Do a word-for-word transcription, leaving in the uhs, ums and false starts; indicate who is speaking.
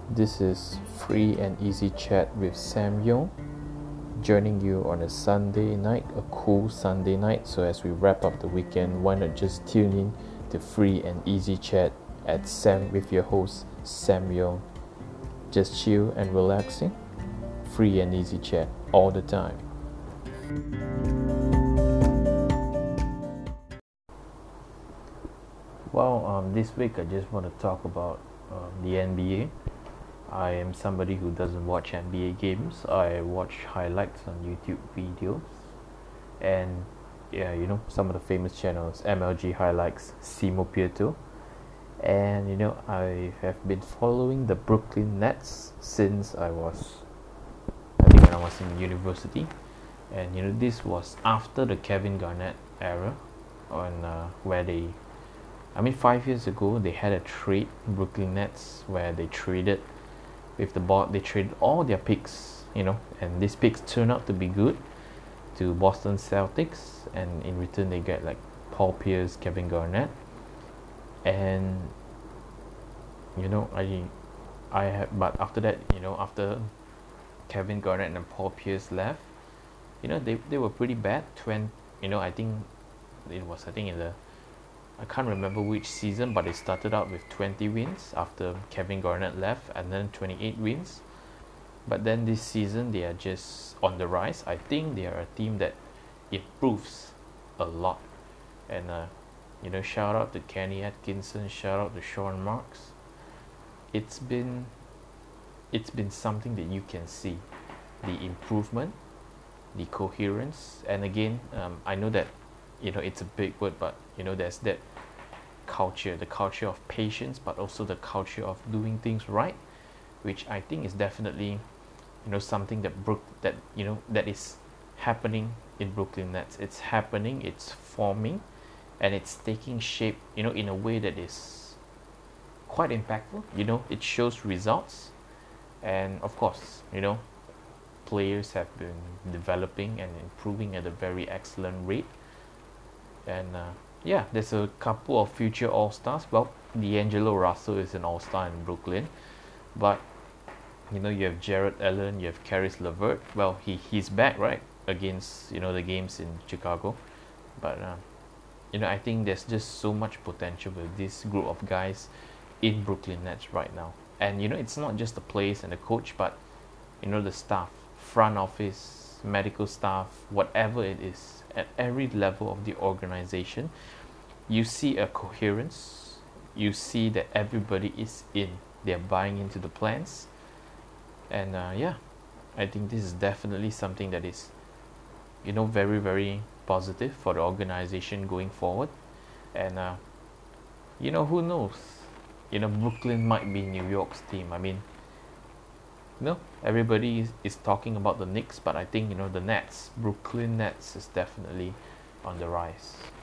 Speaker 1: This is Free and Easy Chat with Sam Yong, joining you on a Sunday night, a cool Sunday night. So as we wrap up the weekend, why not just tune in to Free and Easy Chat at Sam with your host, Sam Yong. Just chill and relaxing, free and easy chat all the time. Well, um, this week I just want to talk about um, the N B A. I am somebody who doesn't watch N B A games. I watch highlights on YouTube videos, and yeah, you know, some of the famous channels, M L G Highlights, Simo Pierto, and you know, I have been following the Brooklyn Nets since I was, I think when I was in university, and you know, this was after the Kevin Garnett era, on uh, where they I mean, five years ago they had a trade, Brooklyn Nets, where they traded with the ball. They traded all their picks, you know, and these picks turned out to be good to Boston Celtics, and in return they get like Paul Pierce, Kevin Garnett, and you know, I, I have. But after that, you know, after Kevin Garnett and Paul Pierce left, you know, they they were pretty bad. Twen, you know, I think it was I think in the I can't remember which season, but they started out with twenty wins after Kevin Garnett left, and then twenty-eight wins. But then this season they are just on the rise. I think they are a team that improves a lot. And uh, you know, shout out to Kenny Atkinson, shout out to Sean Marks. It's been it's been something that you can see, the improvement, the coherence, and again, um, I know that you know it's a big word, but you know there's that culture, the culture of patience, but also the culture of doing things right, which I think is definitely, you know, something that Brook that you know that is happening in Brooklyn Nets. It's happening, it's forming, and it's taking shape, you know, in a way that is quite impactful. You know, it shows results, and of course, you know, players have been developing and improving at a very excellent rate. And uh, yeah, there's a couple of future all-stars. Well, D'Angelo Russell is an all-star in Brooklyn, but you know, you have Jared Allen, you have Caris LeVert. Well, he he's back, right, against you know the games in Chicago. But uh, you know, I think there's just so much potential with this group of guys in Brooklyn Nets right now. And you know, it's not just the players and the coach, but you know, the staff, front office, medical staff, whatever it is, at every level of the organization, you see a coherence. You see that everybody is in. They're buying into the plans, and uh, yeah, I think this is definitely something that is, you know, very very positive for the organization going forward. And uh, you know, who knows? You know, Brooklyn might be New York's team. I mean, no, everybody is, is talking about the Knicks, but I think you know the Nets, Brooklyn Nets, is definitely on the rise.